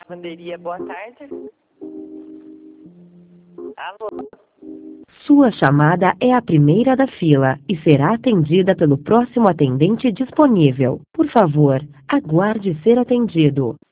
Lavanderia, boa tarde. Alô? Sua chamada é a primeira da fila e será atendida pelo próximo atendente disponível. Por favor, aguarde ser atendido.